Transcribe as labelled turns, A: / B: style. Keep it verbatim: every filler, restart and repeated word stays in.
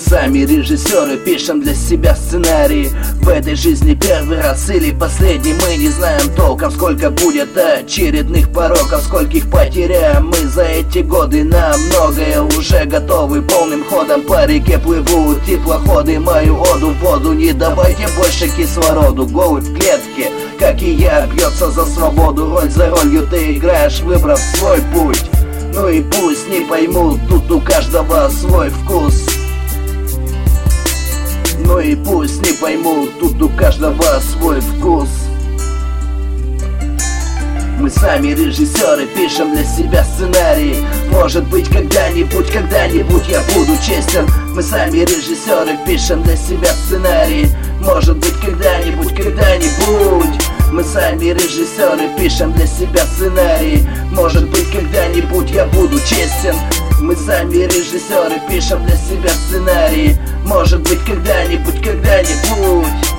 A: сами режиссеры, пишем для себя сценарии. В этой жизни первый раз или последний, мы не знаем толком, сколько будет очередных пороков, скольких потеряем мы за эти годы. На многое уже готовы, полным ходом по реке плывут теплоходы. Мою оду в воду, не давайте больше кислороду. Голубь в клетке, как и я, бьется за свободу. Роль за ролью ты играешь, выбрав свой путь. Ну и пусть не поймут, тут у каждого свой вкус. Ну и пусть не поймут, тут у каждого свой вкус. Мы сами режиссеры, пишем для себя сценарии. Может быть когда-нибудь, когда-нибудь я буду честен. Мы сами режиссеры, пишем для себя сценарии. Может быть когда-нибудь, когда-нибудь. Мы сами режиссеры, пишем для себя сценарии. Может быть когда-нибудь я буду честен. Мы сами режиссеры, пишем для себя сценарии. Может быть когда-нибудь, когда-нибудь.